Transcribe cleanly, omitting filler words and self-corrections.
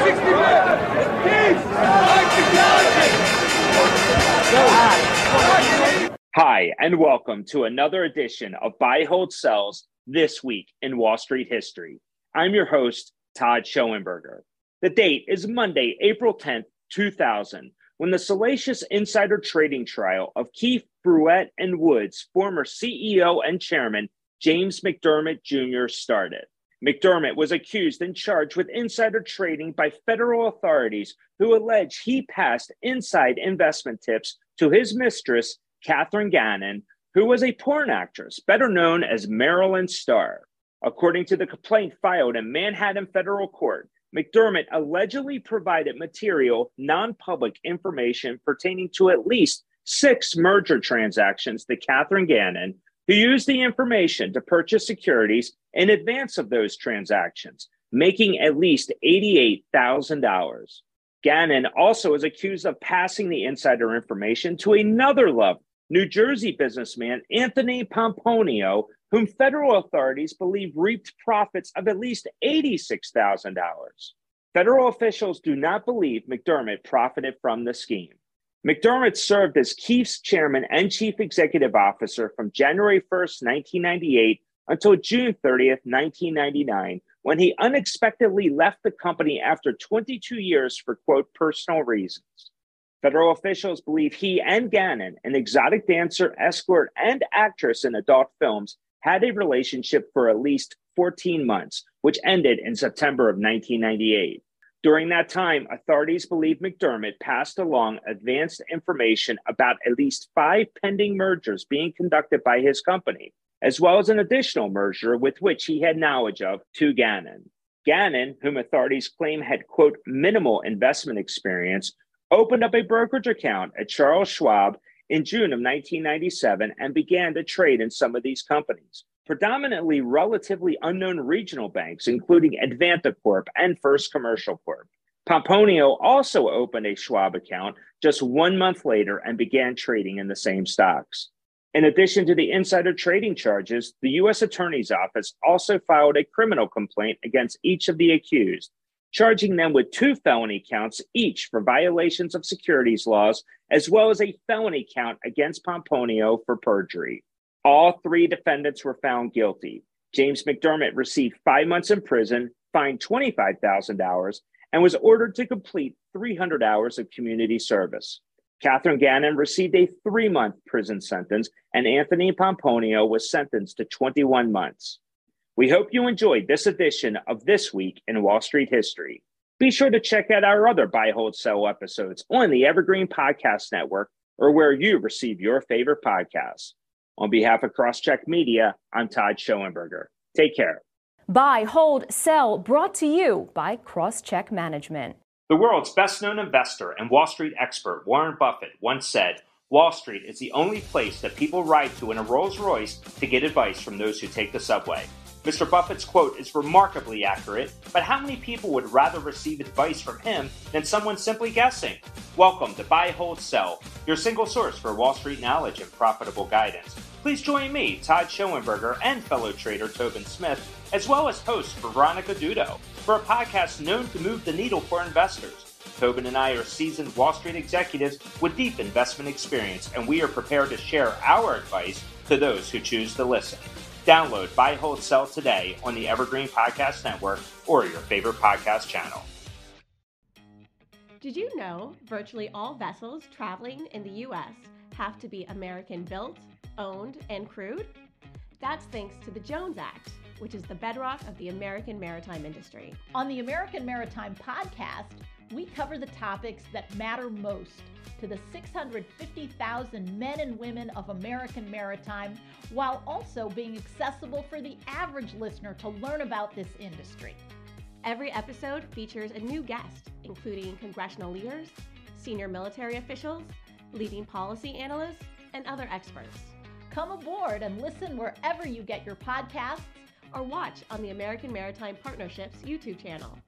Hi, and welcome to another edition of Buy, Hold, Sells This Week in Wall Street History. I'm your host, Todd Schoenberger. The date is Monday, April 10th, 2000, when the salacious insider trading trial of Keefe, Bruyette, and Woods' former CEO and chairman, James McDermott Jr. started. McDermott was accused and charged with insider trading by federal authorities who allege he passed inside investment tips to his mistress, Catherine Gannon, who was a porn actress, better known as Marilyn Starr. According to the complaint filed in Manhattan Federal Court, McDermott allegedly provided material, non-public information pertaining to at least 6 merger transactions to Catherine Gannon, who used the information to purchase securities in advance of those transactions, making at least $88,000. Gannon also is accused of passing the insider information to another level, New Jersey businessman Anthony Pomponio, whom federal authorities believe reaped profits of at least $86,000. Federal officials do not believe McDermott profited from the scheme. McDermott served as Keefe's chairman and chief executive officer from January 1st, 1998 until June 30th, 1999, when he unexpectedly left the company after 22 years for, quote, personal reasons. Federal officials believe he and Gannon, an exotic dancer, escort, and actress in adult films, had a relationship for at least 14 months, which ended in September of 1998. During that time, authorities believe McDermott passed along advanced information about at least 5 pending mergers being conducted by his company, as well as an additional merger with which he had knowledge of to Gannon. Gannon, whom authorities claim had, quote, minimal investment experience, opened up a brokerage account at Charles Schwab in June of 1997 and began to trade in some of these companies, predominantly relatively unknown regional banks, including Advanta Corp and First Commercial Corp. Pomponio also opened a Schwab account just 1 month later and began trading in the same stocks. In addition to the insider trading charges, the U.S. Attorney's Office also filed a criminal complaint against each of the accused, charging them with 2 felony counts each for violations of securities laws, as well as a felony count against Pomponio for perjury. All 3 defendants were found guilty. James McDermott received 5 months in prison, fined $25,000, and was ordered to complete 300 hours of community service. Catherine Gannon received a 3-month prison sentence, and Anthony Pomponio was sentenced to 21 months. We hope you enjoyed this edition of This Week in Wall Street History. Be sure to check out our other Buy, Hold, Sell episodes on the Evergreen Podcast Network or where you receive your favorite podcasts. On behalf of Crosscheck Media, I'm Todd Schoenberger. Take care. Buy, Hold, Sell, brought to you by Crosscheck Management. The world's best-known investor and Wall Street expert Warren Buffett once said, "Wall Street is the only place that people ride to in a Rolls-Royce to get advice from those who take the subway." Mr. Buffett's quote is remarkably accurate, but how many people would rather receive advice from him than someone simply guessing? Welcome to Buy, Hold, Sell, your single source for Wall Street knowledge and profitable guidance. Please join me, Todd Schoenberger, and fellow trader Tobin Smith, as well as host Veronica Dudo, for a podcast known to move the needle for investors. Tobin and I are seasoned Wall Street executives with deep investment experience, and we are prepared to share our advice to those who choose to listen. Download Buy, Hold, Sell today on the Evergreen Podcast Network or your favorite podcast channel. Did you know virtually all vessels traveling in the U.S. have to be American-built, owned, and crewed? That's thanks to the Jones Act, which is the bedrock of the American maritime industry. On the American Maritime Podcast, we cover the topics that matter most to the 650,000 men and women of American maritime, while also being accessible for the average listener to learn about this industry. Every episode features a new guest, including congressional leaders, senior military officials, leading policy analysts, and other experts. Come aboard and listen wherever you get your podcasts or watch on the American Maritime Partnership's YouTube channel.